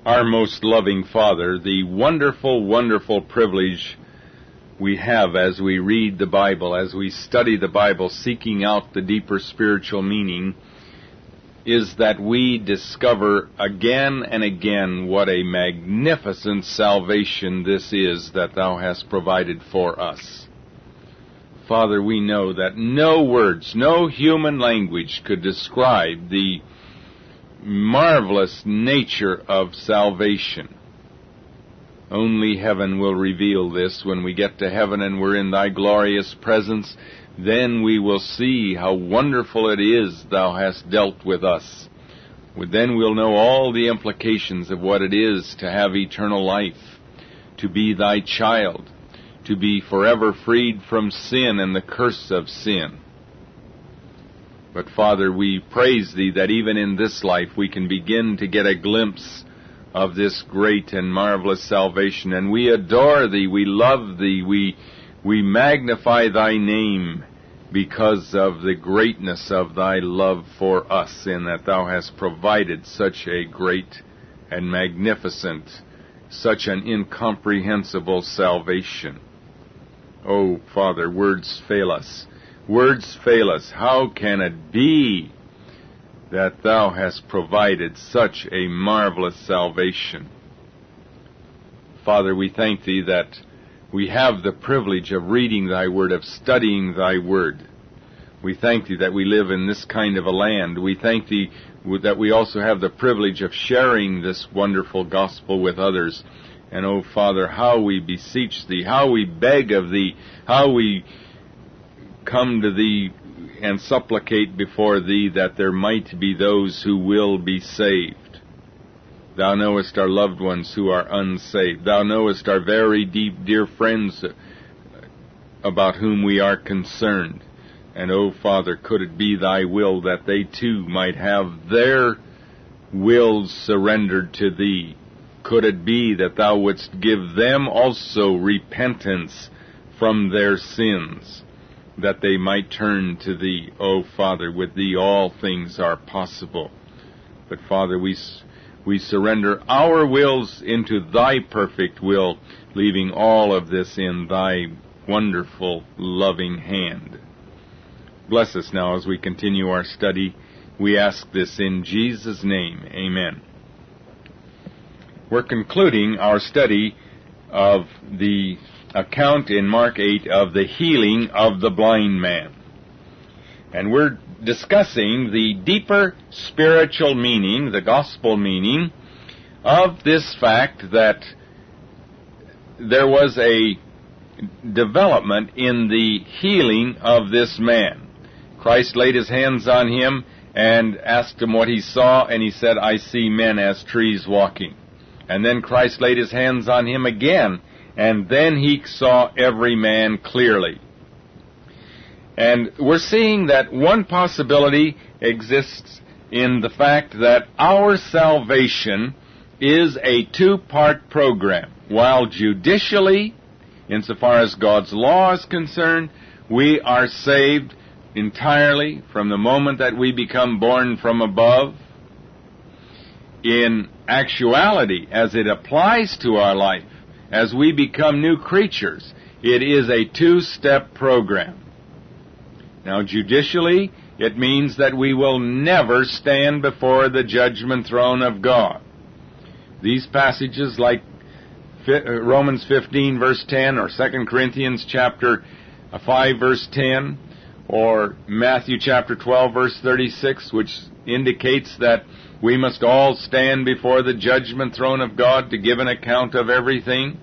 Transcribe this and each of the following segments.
Our most loving Father, the wonderful, wonderful privilege we have as we read the Bible, as we study the Bible, seeking out the deeper spiritual meaning, is that we discover again and again what a magnificent salvation this is that Thou hast provided for us. Father, we know that no words, no human language could describe the marvelous nature of salvation. Only heaven will reveal this. When we get to heaven and we're in Thy glorious presence, then we will see how wonderful it is Thou hast dealt with us. Then we'll know all the implications of what it is to have eternal life, to be Thy child, to be forever freed from sin and the curse of sin. But Father, we praise Thee that even in this life we can begin to get a glimpse of this great and marvelous salvation. And we adore Thee, we love Thee, we magnify Thy name because of the greatness of Thy love for us, in that Thou hast provided such a great and magnificent, such an incomprehensible salvation. Oh, Father, words fail us. Words fail us. How can it be that Thou hast provided such a marvelous salvation? Father, we thank Thee that we have the privilege of reading Thy Word, of studying Thy Word. We thank Thee that we live in this kind of a land. We thank Thee that we also have the privilege of sharing this wonderful gospel with others. And, oh, Father, how we beseech Thee, how we beg of Thee, how we come to Thee and supplicate before Thee that there might be those who will be saved. Thou knowest our loved ones who are unsaved. Thou knowest our very deep, dear friends about whom we are concerned. And, oh, Father, could it be Thy will that they too might have their wills surrendered to Thee? Could it be that Thou wouldst give them also repentance from their sins, that they might turn to Thee? Oh, Father, with Thee all things are possible. But, Father, we surrender our wills into Thy perfect will, leaving all of this in Thy wonderful, loving hand. Bless us now as we continue our study. We ask this in Jesus' name. Amen. We're concluding our study of the account in Mark 8 of the healing of the blind man. And we're discussing the deeper spiritual meaning, the gospel meaning, of this fact that there was a development in the healing of this man. Christ laid His hands on him and asked him what he saw, and he said, "I see men as trees walking." And then Christ laid His hands on him again, and then he saw every man clearly. And we're seeing that one possibility exists in the fact that our salvation is a two-part program. While judicially, insofar as God's law is concerned, we are saved entirely from the moment that we become born from above. In actuality, as it applies to our life, as we become new creatures, it is a two-step program. Now, judicially, it means that we will never stand before the judgment throne of God. These passages, like Romans 15, verse 10, or 2 Corinthians chapter 5, verse 10, or Matthew chapter 12, verse 36, which indicates that we must all stand before the judgment throne of God to give an account of everything.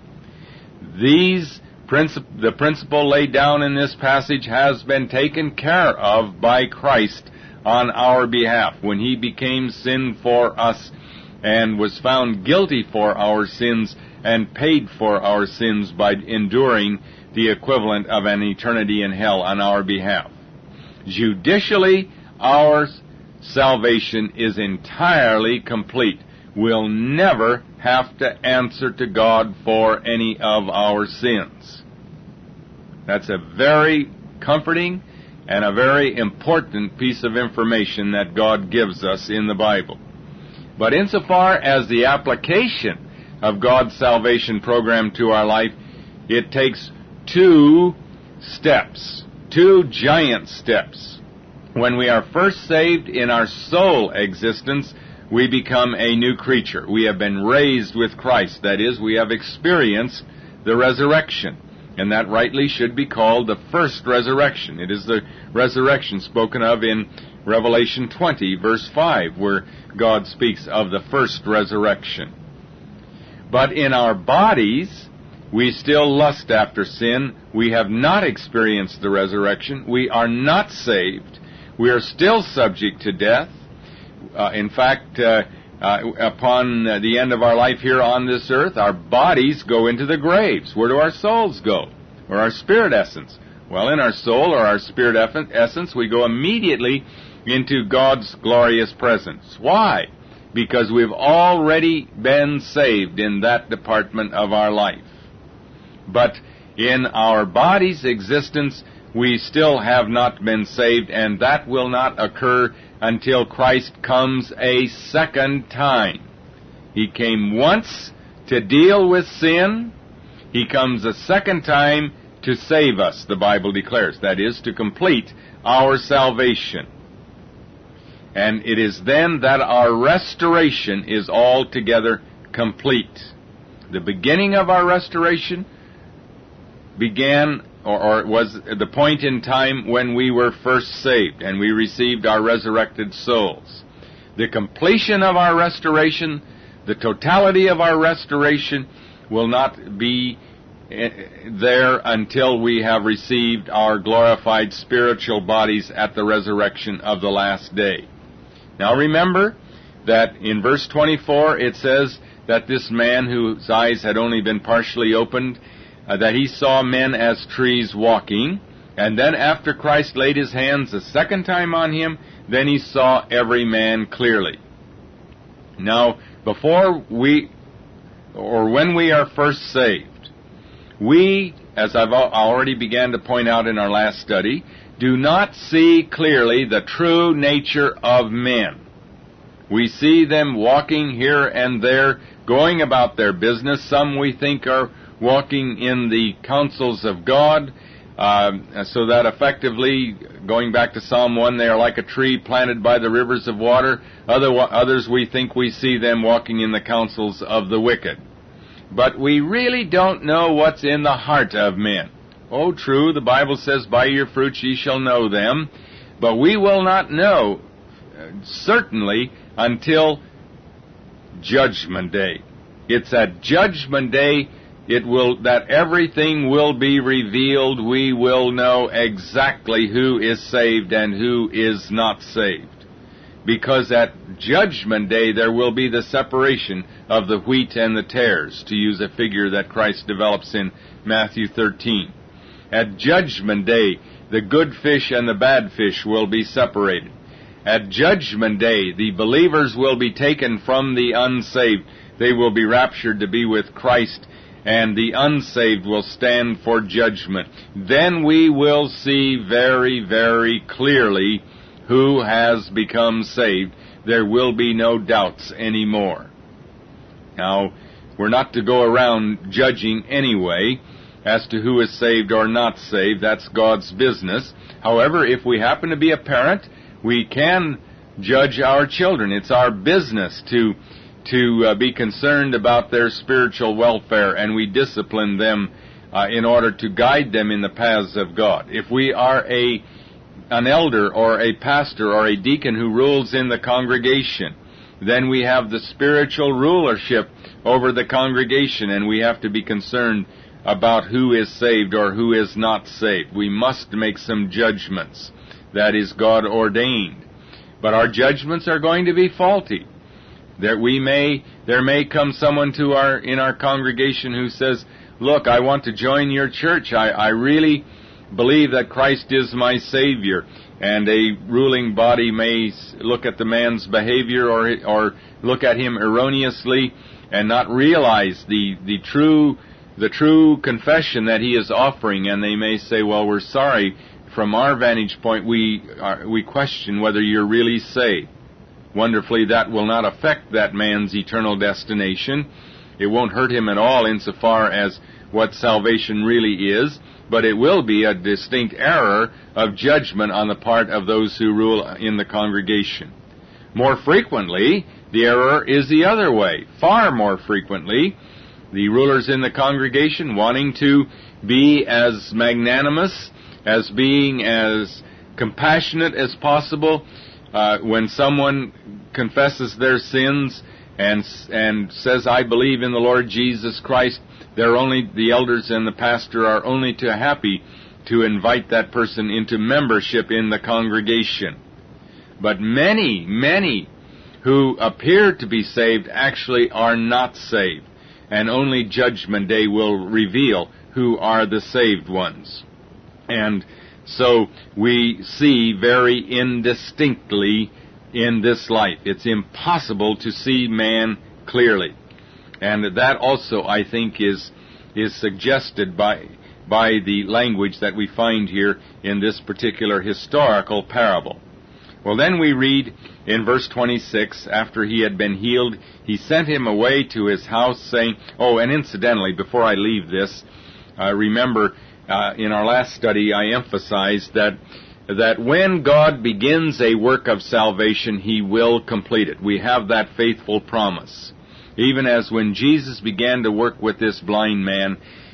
The principle laid down in this passage has been taken care of by Christ on our behalf when He became sin for us and was found guilty for our sins and paid for our sins by enduring the equivalent of an eternity in hell on our behalf. Judicially, our salvation is entirely complete. We'll never have to answer to God for any of our sins. That's a very comforting and a very important piece of information that God gives us in the Bible. But insofar as the application of God's salvation program to our life, it takes two steps, two giant steps. When we are first saved in our soul existence, we become a new creature. We have been raised with Christ. That is, we have experienced the resurrection. And that rightly should be called the first resurrection. It is the resurrection spoken of in Revelation 20, verse 5, where God speaks of the first resurrection. But in our bodies, we still lust after sin. We have not experienced the resurrection. We are not saved. We are still subject to death. In fact, upon the end of our life here on this earth, our bodies go into the graves. Where do our souls go? Or our spirit essence? Well, in our soul or our spirit essence, we go immediately into God's glorious presence. Why? Because we've already been saved in that department of our life. But in our body's existence, we still have not been saved, and that will not occur until Christ comes a second time. He came once to deal with sin. He comes a second time to save us, the Bible declares. That is, to complete our salvation. And it is then that our restoration is altogether complete. The beginning of our restoration began, or was the point in time when we were first saved and we received our resurrected souls. The completion of our restoration, the totality of our restoration, will not be there until we have received our glorified spiritual bodies at the resurrection of the last day. Now remember that in verse 24 it says that this man whose eyes had only been partially opened, that he saw men as trees walking, and then after Christ laid his hands a second time on him, then he saw every man clearly. Now, when we are first saved, we, as I've already began to point out in our last study, do not see clearly the true nature of men. We see them walking here and there, going about their business. Some we think are walking in the counsels of God, so that effectively, going back to Psalm 1, they are like a tree planted by the rivers of water. Others we think we see them walking in the counsels of the wicked. But we really don't know what's in the heart of men. Oh, true, the Bible says, by your fruits ye shall know them. But we will not know, certainly, until Judgment Day. It's at Judgment Day that everything will be revealed. We will know exactly who is saved and who is not saved. Because at Judgment Day there will be the separation of the wheat and the tares, to use a figure that Christ develops in Matthew 13. At Judgment Day, the good fish and the bad fish will be separated. At Judgment Day, the believers will be taken from the unsaved. They will be raptured to be with Christ, and the unsaved will stand for judgment. Then we will see very, very clearly who has become saved. There will be no doubts anymore. Now, we're not to go around judging anyway as to who is saved or not saved. That's God's business. However, if we happen to be a parent, we can judge our children. It's our business to be concerned about their spiritual welfare, and we discipline them in order to guide them in the paths of God. If we are an elder or a pastor or a deacon who rules in the congregation, then we have the spiritual rulership over the congregation, and we have to be concerned about who is saved or who is not saved. We must make some judgments. That is God ordained. But our judgments are going to be faulty. There may come someone in our congregation who says, look, I want to join your church. I really believe that Christ is my Savior. And a ruling body may look at the man's behavior or look at him erroneously and not realize the true confession that he is offering, and they may say, well, we're sorry. From our vantage point, we question whether you're really saved. wonderfully, that will not affect that man's eternal destination. It won't hurt him at all insofar as what salvation really is, but it will be a distinct error of judgment on the part of those who rule in the congregation. More frequently, the error is the other way. Far more frequently, the rulers in the congregation wanting to be as magnanimous, as being as compassionate as possible, when someone confesses their sins and says, I believe in the Lord Jesus Christ, the elders and the pastor are only too happy to invite that person into membership in the congregation. But many who appear to be saved actually are not saved, and only Judgment Day will reveal who are the saved ones. And so we see very indistinctly in this light. It's impossible to see man clearly. And that also, I think, is suggested by the language that we find here in this particular historical parable. Well, then we read in verse 26, after he had been healed, he sent him away to his house, saying, oh, and incidentally, before I leave this, remember, in our last study, I emphasized that when God begins a work of salvation, He will complete it. We have that faithful promise. Even as when Jesus began to work with this blind man,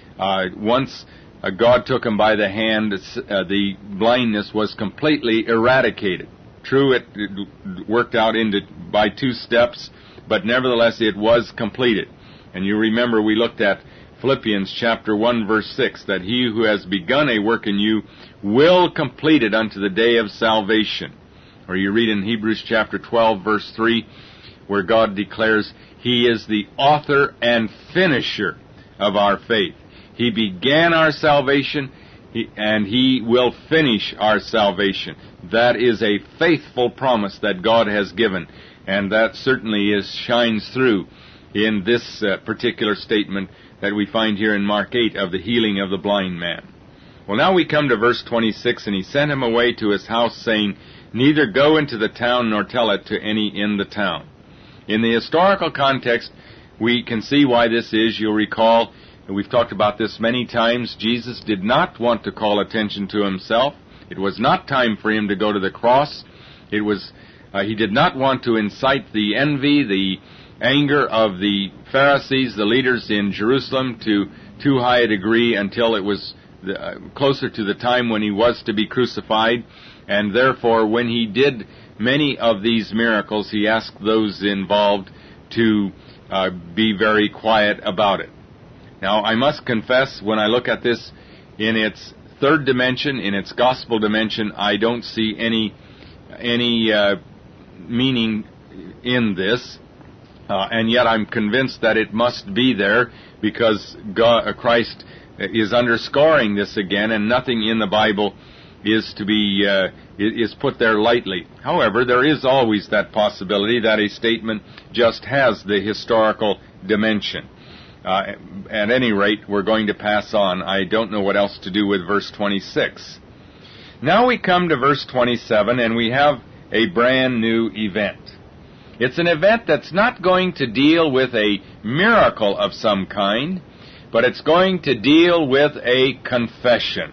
once God took him by the hand, the blindness was completely eradicated. True, it worked out by 2 steps, but nevertheless it was completed. And you remember we looked at Philippians chapter 1 verse 6, that he who has begun a work in you will complete it unto the day of salvation. Or you read in Hebrews chapter 12 verse 3, where God declares He is the author and finisher of our faith. He began our salvation, and He will finish our salvation. That is a faithful promise that God has given, and that certainly shines through in this particular statement that we find here in Mark 8 of the healing of the blind man. Well, now we come to verse 26, and he sent him away to his house, saying, neither go into the town nor tell it to any in the town. In the historical context, we can see why this is. You'll recall, and we've talked about this many times, Jesus did not want to call attention to Himself. It was not time for Him to go to the cross. He did not want to incite the envy, the anger of the Pharisees, the leaders in Jerusalem, to too high a degree until it was closer to the time when He was to be crucified. And therefore, when He did many of these miracles, He asked those involved to be very quiet about it. Now, I must confess, when I look at this in its third dimension, in its gospel dimension, I don't see any meaning in this. And yet I'm convinced that it must be there, because Christ is underscoring this again, and nothing in the Bible is to be is put there lightly. However, there is always that possibility that a statement just has the historical dimension. At any rate, we're going to pass on. I don't know what else to do with verse 26. Now we come to verse 27, and we have a brand new event. It's an event that's not going to deal with a miracle of some kind, but it's going to deal with a confession.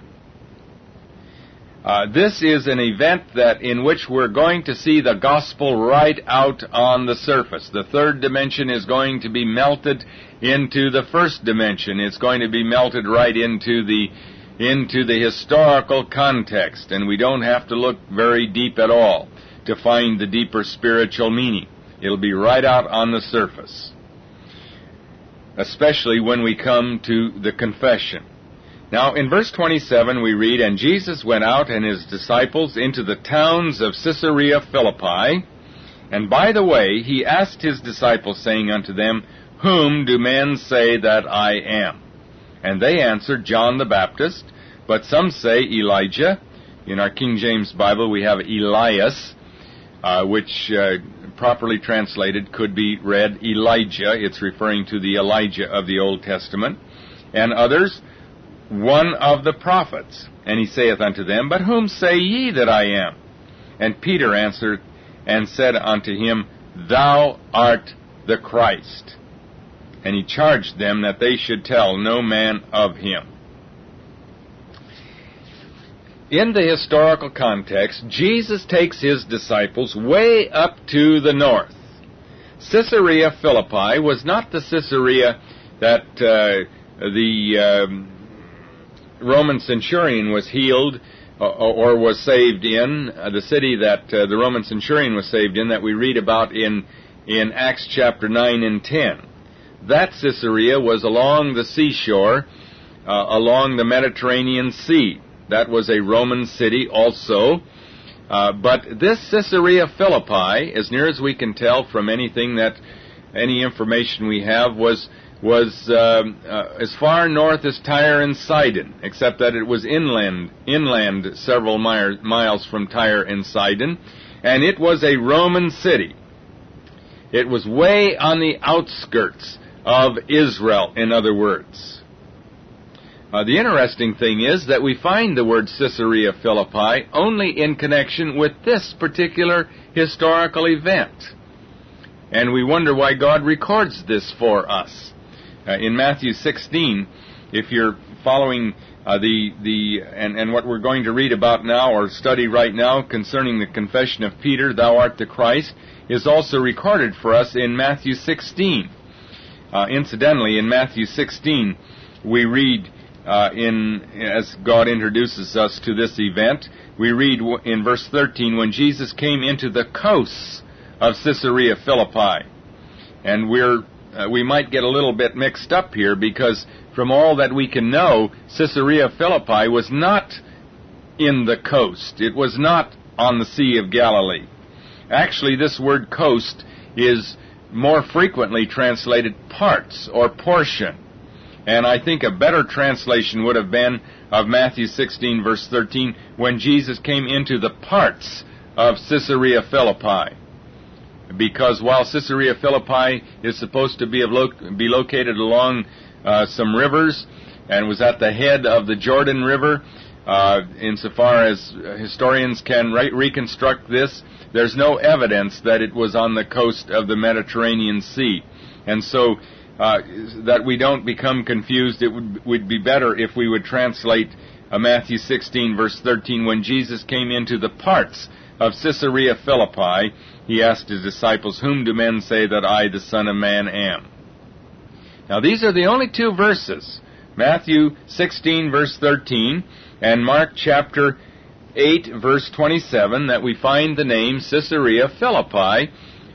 This is an event in which we're going to see the gospel right out on the surface. The third dimension is going to be melted into the first dimension. It's going to be melted right into the historical context, and we don't have to look very deep at all to find the deeper spiritual meaning. It'll be right out on the surface, especially when we come to the confession. Now, in verse 27 we read, and Jesus went out and His disciples into the towns of Caesarea Philippi, and by the way He asked His disciples, saying unto them, whom do men say that I am? And they answered, John the Baptist, but some say Elijah. In our King James Bible we have Elias, which properly translated could be read Elijah. It's referring to the Elijah of the Old Testament. And others, one of the prophets. And He saith unto them, but whom say ye that I am? And Peter answered and said unto him, Thou art the Christ. And he charged them that they should tell no man of him. In the historical context, Jesus takes his disciples way up to the north. Caesarea Philippi was not the Caesarea that the Roman centurion was healed or was saved in, the city that the Roman centurion was saved in, that we read about in Acts chapter 9 and 10. That Caesarea was along the seashore, along the Mediterranean Sea. That was a Roman city also. But this Caesarea Philippi, as near as we can tell from any information we have, was as far north as Tyre and Sidon, except that it was inland several miles from Tyre and Sidon, and it was a Roman city. It was way on the outskirts of Israel, in other words. The interesting thing is that we find the word Caesarea Philippi only in connection with this particular historical event. And we wonder why God records this for us. In Matthew 16, if you're following and what we're going to read about now or study right now concerning the confession of Peter, Thou art the Christ, is also recorded for us in Matthew 16. Incidentally, in Matthew 16, we read, as God introduces us to this event, we read in verse 13, when Jesus came into the coasts of Caesarea Philippi. And we might get a little bit mixed up here, because from all that we can know, Caesarea Philippi was not in the coast. It was not on the Sea of Galilee. Actually, this word coast is more frequently translated parts or portion. And I think a better translation would have been of Matthew 16, verse 13, when Jesus came into the parts of Caesarea Philippi. Because while Caesarea Philippi is supposed to be located along some rivers and was at the head of the Jordan River, insofar as historians can reconstruct this, there's no evidence that it was on the coast of the Mediterranean Sea. And so that we don't become confused, it would be better if we would translate Matthew 16, verse 13, when Jesus came into the parts of Caesarea Philippi, he asked his disciples, Whom do men say that I, the Son of Man, am? Now these are the only two verses, Matthew 16, verse 13, and Mark chapter 8, verse 27, that we find the name Caesarea Philippi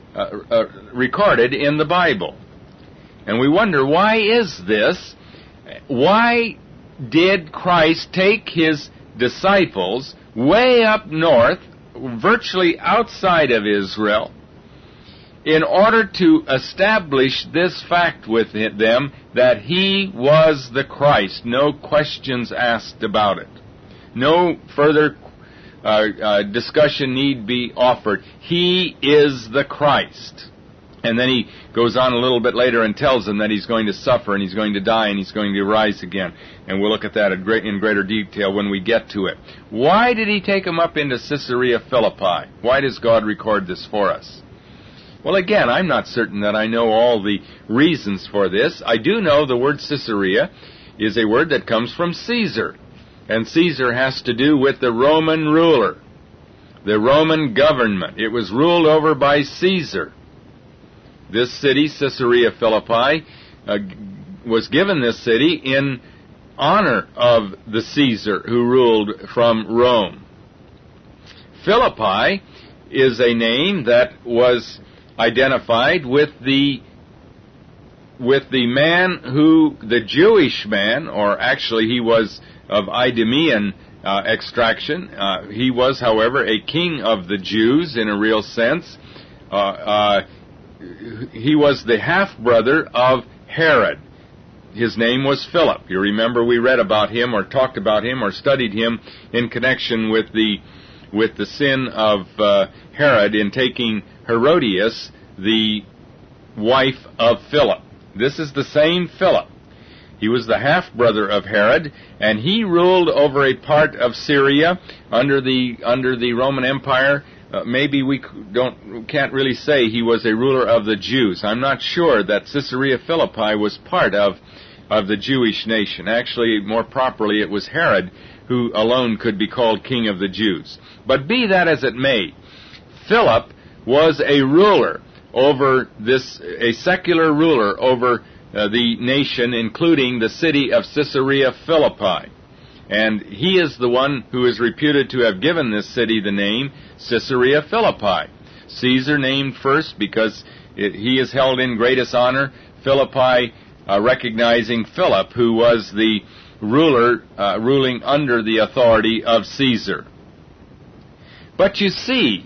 recorded in the Bible. And we wonder, why is this? Why did Christ take his disciples way up north, virtually outside of Israel, in order to establish this fact with them, that he was the Christ? No questions asked about it. No further discussion need be offered. He is the Christ. And then he goes on a little bit later and tells them that he's going to suffer and he's going to die and he's going to rise again. And we'll look at that in greater detail when we get to it. Why did he take them up into Caesarea Philippi? Why does God record this for us? Well, again, I'm not certain that I know all the reasons for this. I do know the word Caesarea is a word that comes from Caesar. And Caesar has to do with the Roman ruler, the Roman government. It was ruled over by Caesar. This city, Caesarea Philippi, was given this city in honor of the Caesar who ruled from Rome. Philippi is a name that was identified with the man who, the Jewish man, or actually he was of Idumean extraction. He was, however, a king of the Jews in a real sense. He was the half-brother of Herod. His name was Philip. You remember we read about him or talked about him or studied him in connection with the sin of Herod in taking Herodias, the wife of Philip. This is the same Philip. He was the half-brother of Herod, and he ruled over a part of Syria under the Roman Empire maybe we can't really say he was a ruler of the Jews. I'm not sure that Caesarea Philippi was part of the Jewish nation. Actually, more properly, it was Herod who alone could be called king of the Jews. But be that as it may, Philip was a ruler over a secular ruler over the nation, including the city of Caesarea Philippi. And he is the one who is reputed to have given this city the name Caesarea Philippi. Caesar named first because he is held in greatest honor. Philippi recognizing Philip, who was the ruler ruling under the authority of Caesar. But you see,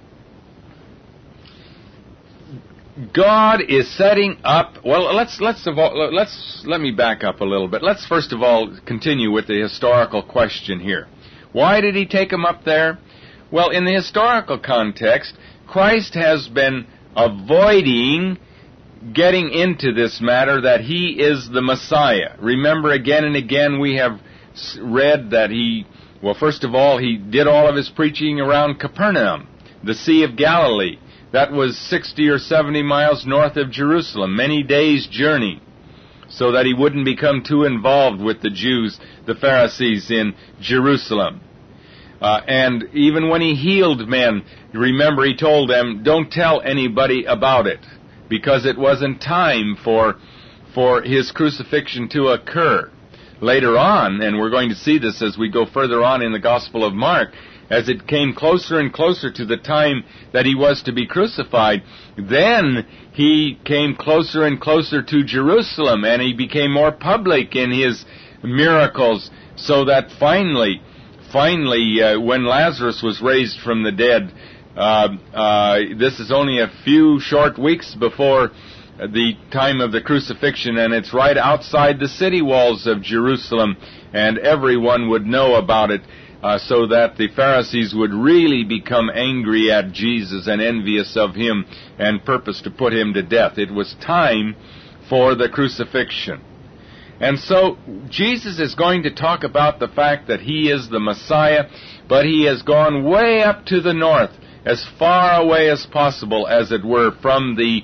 God is setting up. Well, let me back up a little bit. Let's first of all continue with the historical question here. Why did he take him up there? Well, in the historical context, Christ has been avoiding getting into this matter that he is the Messiah. Remember, again and again we have read that first of all, he did all of his preaching around Capernaum, the Sea of Galilee. That was 60 or 70 miles north of Jerusalem, many days' journey, so that he wouldn't become too involved with the Jews, the Pharisees in Jerusalem. And even when he healed men, remember he told them, don't tell anybody about it, because it wasn't time for his crucifixion to occur. Later on, and we're going to see this as we go further on in the Gospel of Mark, as it came closer and closer to the time that he was to be crucified, then he came closer and closer to Jerusalem, and he became more public in his miracles, so that finally, when Lazarus was raised from the dead, this is only a few short weeks before the time of the crucifixion, and it's right outside the city walls of Jerusalem, and everyone would know about it, so that the Pharisees would really become angry at Jesus and envious of him and purpose to put him to death. It was time for the crucifixion. And so Jesus is going to talk about the fact that he is the Messiah, but he has gone way up to the north, as far away as possible, as it were, from the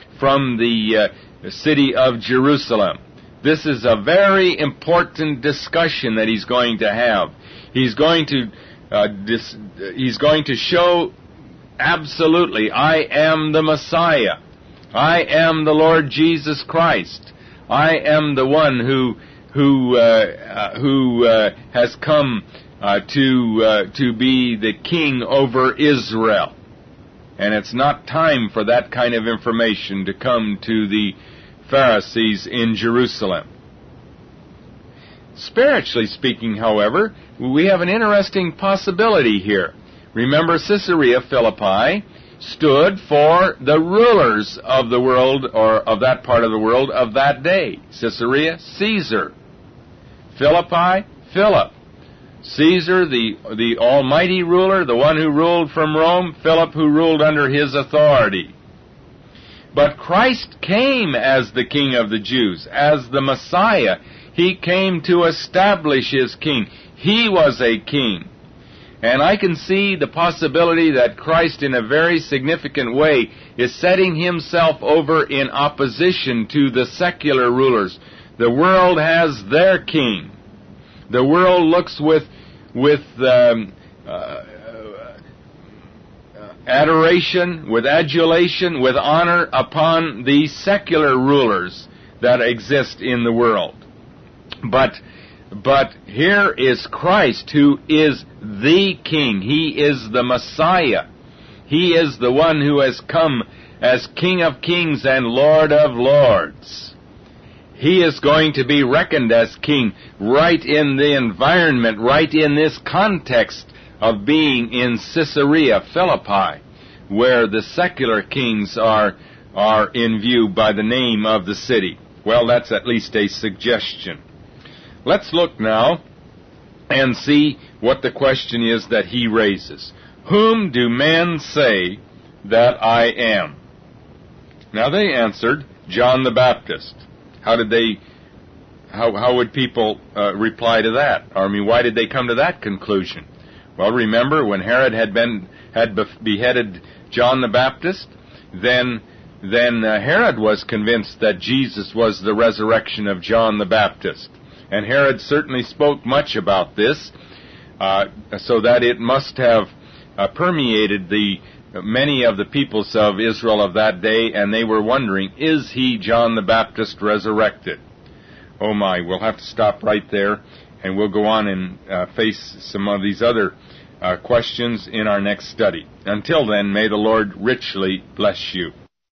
city of Jerusalem. This is a very important discussion that he's going to have. He's going to show absolutely, I am the Messiah. I am the Lord Jesus Christ. I am the one who has come to be the king over Israel. And it's not time for that kind of information to come to the Pharisees in Jerusalem. Spiritually speaking, however, we have an interesting possibility here. Remember, Caesarea Philippi stood for the rulers of the world, or of that part of the world of that day. Caesarea, Caesar. Philippi, Philip. Caesar, the almighty ruler, the one who ruled from Rome. Philip, who ruled under his authority. But Christ came as the King of the Jews, as the Messiah. He came to establish his king. He was a king. And I can see the possibility that Christ, in a very significant way, is setting himself over in opposition to the secular rulers. The world has their king. The world looks with adoration, with adulation, with honor upon the secular rulers that exist in the world. But here is Christ, who is the King. He is the Messiah. He is the one who has come as King of Kings and Lord of Lords. He is going to be reckoned as King right in the environment, right in this context of being in Caesarea Philippi, where the secular kings are in view by the name of the city. Well, that's at least a suggestion. Let's look now and see what the question is that he raises. Whom do men say that I am? Now they answered, John the Baptist. How would people reply to that? Or, why did they come to that conclusion? Well, remember, when Herod had had beheaded John the Baptist, then Herod was convinced that Jesus was the resurrection of John the Baptist. And Herod certainly spoke much about this, so that it must have permeated many of the peoples of Israel of that day, and they were wondering, is he John the Baptist resurrected? Oh my, we'll have to stop right there, and we'll go on and face some of these other questions in our next study. Until then, may the Lord richly bless you.